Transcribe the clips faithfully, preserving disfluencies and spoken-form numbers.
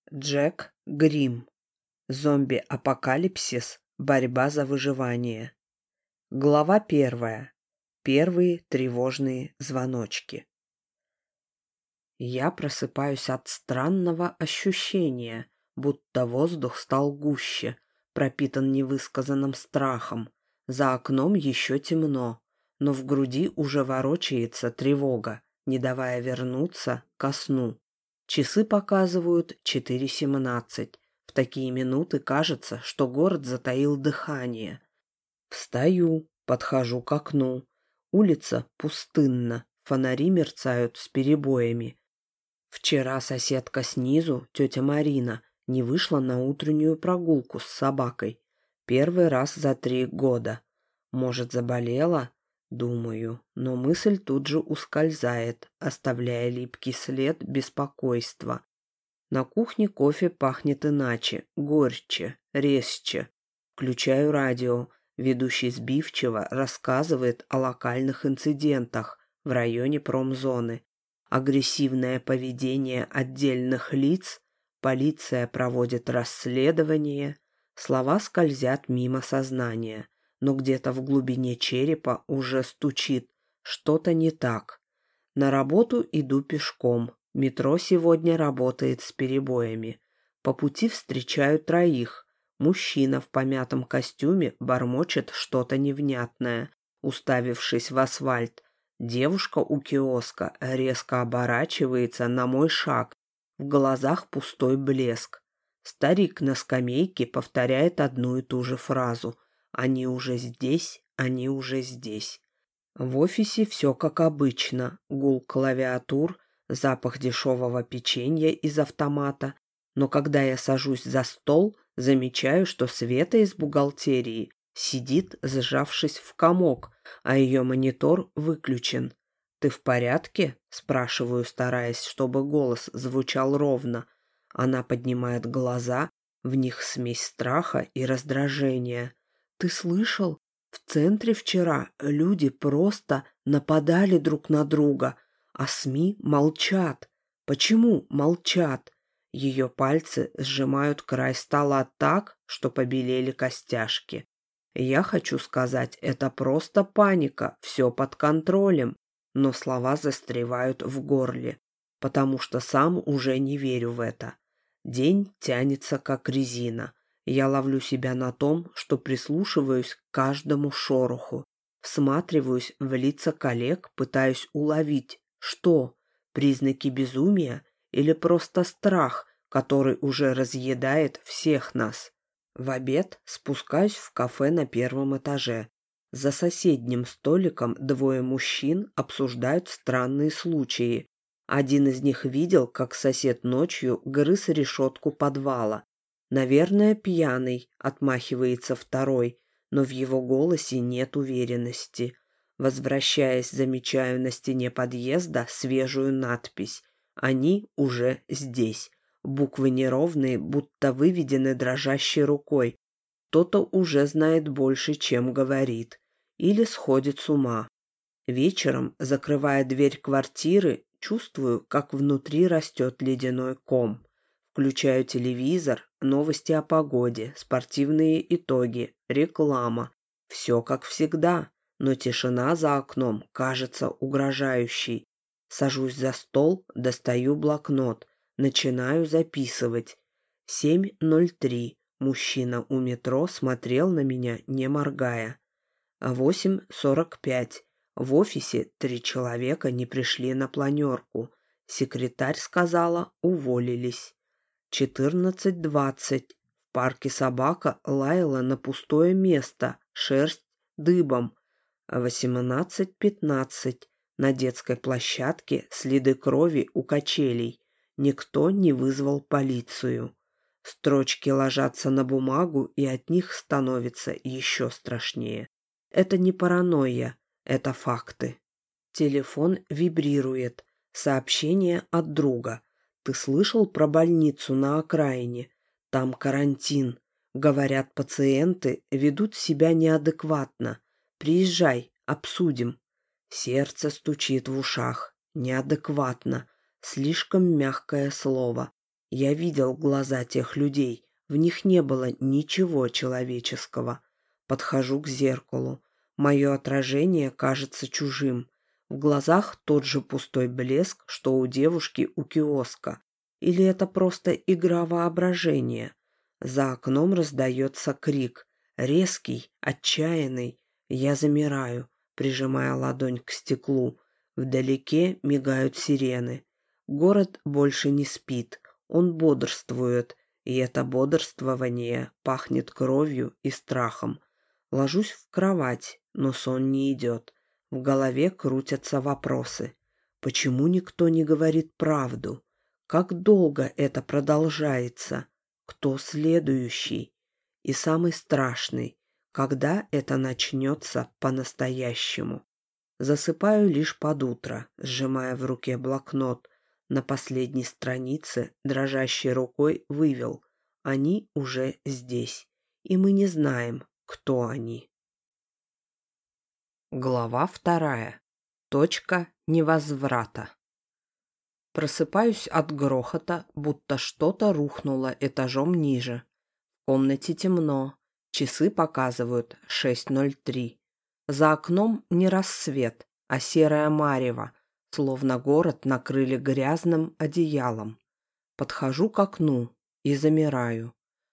Джек Грим. Зомби-апокалипсис. Борьба за выживание. Глава первая. Первые тревожные звоночки. Я просыпаюсь от странного ощущения, будто воздух стал гуще, пропитан невысказанным страхом. За окном еще темно, но в груди уже ворочается тревога, не давая вернуться ко сну. Часы показывают четыре семнадцать. В такие минуты кажется, что город затаил дыхание. Встаю, подхожу к окну. Улица пустынна, фонари мерцают с перебоями. Вчера соседка снизу, тетя Марина, не вышла на утреннюю прогулку с собакой. Первый раз за три года. Может, заболела? Думаю, но мысль тут же ускользает, оставляя липкий след беспокойства. На кухне кофе пахнет иначе, горче, резче. Включаю радио. Ведущий сбивчиво рассказывает о локальных инцидентах в районе промзоны. Агрессивное поведение отдельных лиц, полиция проводит расследование. Слова скользят мимо сознания, но где-то в глубине черепа уже стучит. Что-то не так. На работу иду пешком. Метро сегодня работает с перебоями. По пути встречаю троих. Мужчина в помятом костюме бормочет что-то невнятное, уставившись в асфальт. Девушка у киоска резко оборачивается на мой шаг. В глазах пустой блеск. Старик на скамейке повторяет одну и ту же фразу. «Они уже здесь, они уже здесь». В офисе все как обычно. Гул клавиатур, запах дешевого печенья из автомата. Но когда я сажусь за стол, замечаю, что Света из бухгалтерии сидит, сжавшись в комок, а ее монитор выключен. «Ты в порядке?» – спрашиваю, стараясь, чтобы голос звучал ровно. Она поднимает глаза, в них смесь страха и раздражения. «Ты слышал? В центре вчера люди просто нападали друг на друга, а СМИ молчат. Почему молчат?» Ее пальцы сжимают край стола так, что побелели костяшки. Я хочу сказать, это просто паника, все под контролем, но слова застревают в горле, потому что сам уже не верю в это. День тянется как резина. Я ловлю себя на том, что прислушиваюсь к каждому шороху, всматриваюсь в лица коллег, пытаюсь уловить, что, признаки безумия или просто страх, который уже разъедает всех нас. В обед спускаюсь в кафе на первом этаже. За соседним столиком двое мужчин обсуждают странные случаи. Один из них видел, как сосед ночью грыз решетку подвала. «Наверное, пьяный», — отмахивается второй, но в его голосе нет уверенности. Возвращаясь, замечаю на стене подъезда свежую надпись. «Они уже здесь». Буквы неровные, будто выведены дрожащей рукой. Кто-то уже знает больше, чем говорит. Или сходит с ума. Вечером, закрывая дверь квартиры, чувствую, как внутри растет ледяной ком. Включаю телевизор, новости о погоде, спортивные итоги, реклама. Все как всегда, но тишина за окном кажется угрожающей. Сажусь за стол, достаю блокнот. Начинаю записывать. семь ноль три. Мужчина у метро смотрел на меня, не моргая. восемь сорок пять. В офисе три человека не пришли на планерку. Секретарь сказала, уволились. четырнадцать двадцать. В парке собака лаяла на пустое место, шерсть дыбом. восемнадцать пятнадцать. На детской площадке следы крови у качелей. Никто не вызвал полицию. Строчки ложатся на бумагу, и от них становится еще страшнее. Это не паранойя, это факты. Телефон вибрирует. Сообщение от друга. «Ты слышал про больницу на окраине? Там карантин. Говорят, пациенты ведут себя неадекватно. Приезжай, обсудим». Сердце стучит в ушах. Неадекватно. Слишком мягкое слово. Я видел глаза тех людей, в них не было ничего человеческого. Подхожу к зеркалу. Мое отражение кажется чужим. В глазах тот же пустой блеск, что у девушки у киоска. Или это просто игра воображения? За окном раздается крик. Резкий, отчаянный. Я замираю, прижимая ладонь к стеклу. Вдалеке мигают сирены. Город больше не спит. Он бодрствует. И это бодрствование пахнет кровью и страхом. Ложусь в кровать, но сон не идет. В голове крутятся вопросы. Почему никто не говорит правду? Как долго это продолжается? Кто следующий? И самый страшный, когда это начнется по-настоящему? Засыпаю лишь под утро, сжимая в руке блокнот. На последней странице дрожащей рукой вывел: они уже здесь, и мы не знаем, кто они. Глава вторая. Точка невозврата. Просыпаюсь от грохота, будто что-то рухнуло этажом ниже. В комнате темно. Часы показывают шесть ноль три. За окном не рассвет, а серое марево, словно город накрыли грязным одеялом. Подхожу к окну и замираю.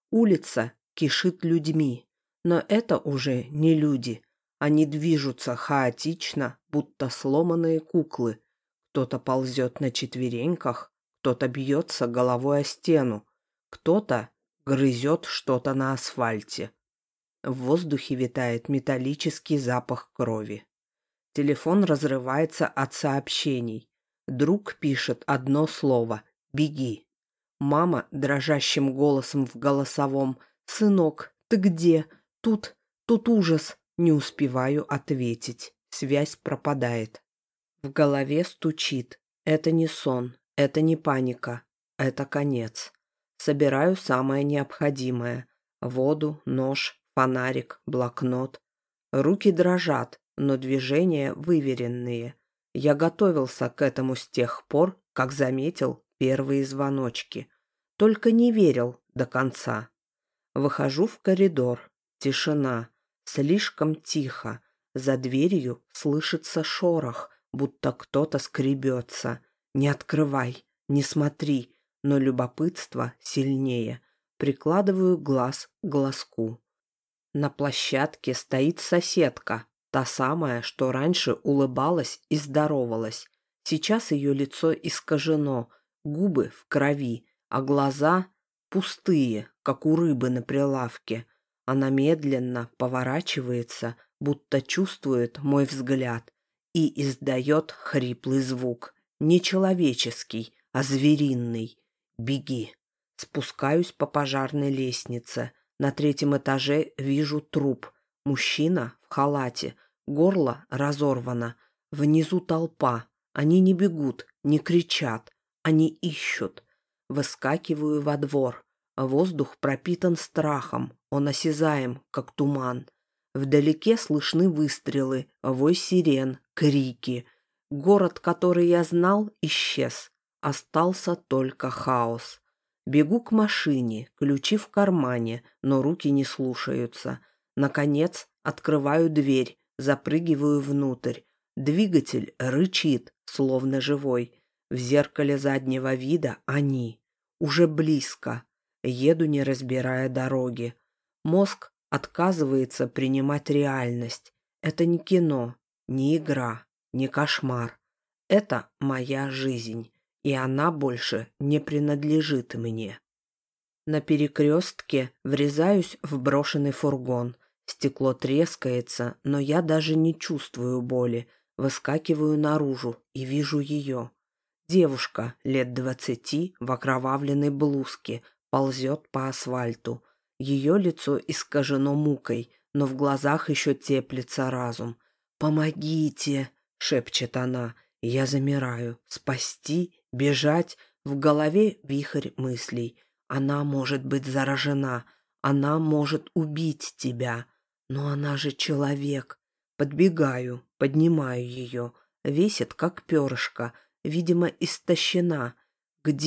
Улица кишит людьми, но это уже не люди. Они движутся хаотично, будто сломанные куклы. Кто-то ползет на четвереньках, кто-то бьется головой о стену, кто-то грызет что-то на асфальте. В воздухе витает металлический запах крови. Телефон разрывается от сообщений. Друг пишет одно слово: «Беги». Мама дрожащим голосом в голосовом: «Сынок, ты где? Тут, тут ужас». Не успеваю ответить. Связь пропадает. В голове стучит. Это не сон, это не паника, это конец. Собираю самое необходимое: воду, нож, фонарик, блокнот. Руки дрожат, но движения выверенные. Я готовился к этому с тех пор, как заметил первые звоночки. Только не верил до конца. Выхожу в коридор. Тишина. Слишком тихо. За дверью слышится шорох, будто кто-то скребется. Не открывай, не смотри, но любопытство сильнее. Прикладываю глаз к глазку. На площадке стоит соседка, та самая, что раньше улыбалась и здоровалась. Сейчас ее лицо искажено, губы в крови, а глаза пустые, как у рыбы на прилавке. Она медленно поворачивается, будто чувствует мой взгляд, и издает хриплый звук. Не человеческий, а звериный. «Беги». Спускаюсь по пожарной лестнице. На третьем этаже вижу труп. Мужчина в халате. Горло разорвано. Внизу толпа. Они не бегут, не кричат. Они ищут. Выскакиваю во двор. Воздух пропитан страхом. Он осязаем, как туман. Вдалеке слышны выстрелы, вой сирен, крики. Город, который я знал, исчез. Остался только хаос. Бегу к машине, ключи в кармане, но руки не слушаются. Наконец, открываю дверь, запрыгиваю внутрь. Двигатель рычит, словно живой. В зеркале заднего вида они. Уже близко. Еду, не разбирая дороги. Мозг отказывается принимать реальность. Это не кино, не игра, не кошмар. Это моя жизнь, и она больше не принадлежит мне. На перекрестке врезаюсь в брошенный фургон. Стекло трескается, но я даже не чувствую боли. Выскакиваю наружу и вижу ее. Девушка лет двадцати в окровавленной блузке ползет по асфальту. Ее лицо искажено мукой, но в глазах еще теплится разум. «Помогите!» — шепчет она. Я замираю. Спасти? Бежать? В голове вихрь мыслей. Она может быть заражена. Она может убить тебя. Но она же человек. Подбегаю, поднимаю ее. Весит, как перышко. Видимо, истощена. «Где?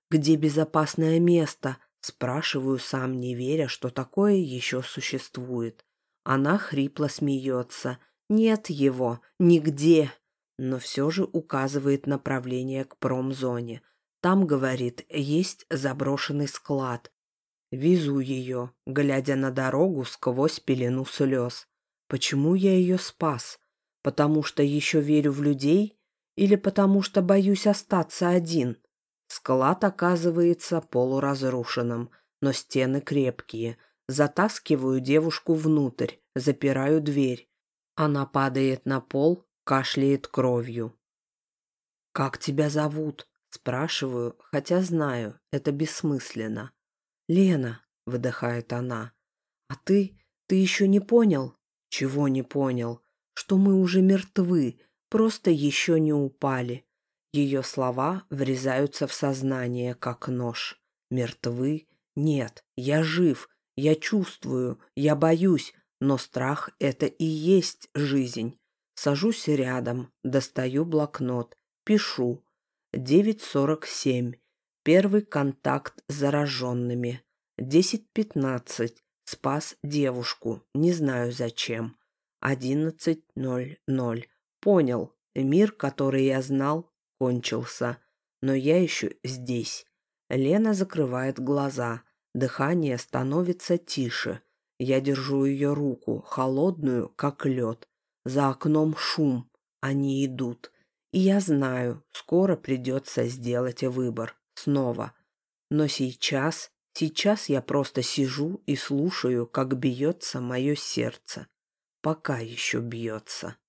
Где безопасное место? Спрашиваю, сам не веря, что такое еще существует. Она хрипло смеется. Нет его, нигде. Но все же указывает направление к промзоне. Там, говорит, есть заброшенный склад. Везу ее, глядя на дорогу сквозь пелену слез. Почему я ее спас? Потому что еще верю в людей? Или потому что боюсь остаться один? Склад оказывается полуразрушенным, но стены крепкие. Затаскиваю девушку внутрь, запираю дверь. Она падает на пол, кашляет кровью. «Как тебя зовут?» – спрашиваю, хотя знаю, это бессмысленно. «Лена», – выдыхает она. «А ты, ты еще не понял?» «Чего не понял? Что мы уже мертвы, просто еще не упали». Ее слова врезаются в сознание, как нож. «Мертвы? Нет, я жив, я чувствую, я боюсь, но страх – это и есть жизнь». Сажусь рядом, достаю блокнот, пишу. девять сорок семь. Первый контакт с зараженными. десять пятнадцать. Спас девушку, не знаю зачем. одиннадцать ноль ноль. Понял, мир, который я знал, кончился. Но я еще здесь. Лена закрывает глаза. Дыхание становится тише. Я держу ее руку, холодную, как лед. За окном шум. Они идут. И я знаю, скоро придется сделать выбор. Снова. Но сейчас, сейчас я просто сижу и слушаю, как бьется мое сердце. Пока еще бьется.